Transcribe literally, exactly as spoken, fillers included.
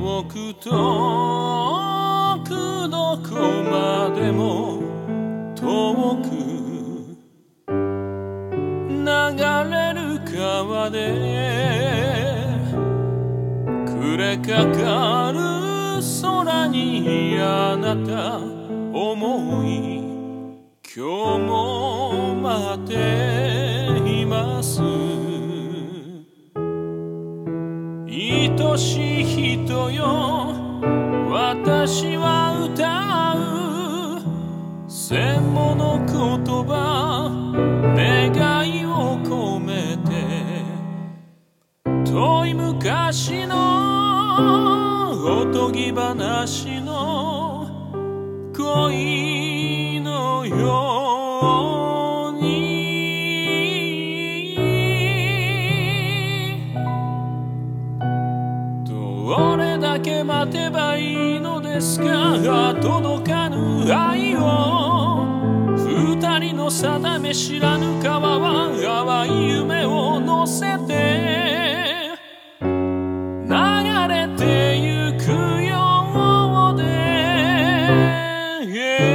遠く遠くどこまでも遠く流れる川で暮れかかる空にあなた思い今日も待っています。愛しい人よ私は歌う千もの言葉願いを込めて遠い昔のおとぎ話の恋のようにどれだけ待てばいいのですか届かぬ愛を二人の定め知らぬ川は淡い夢を乗せて流れてゆくようで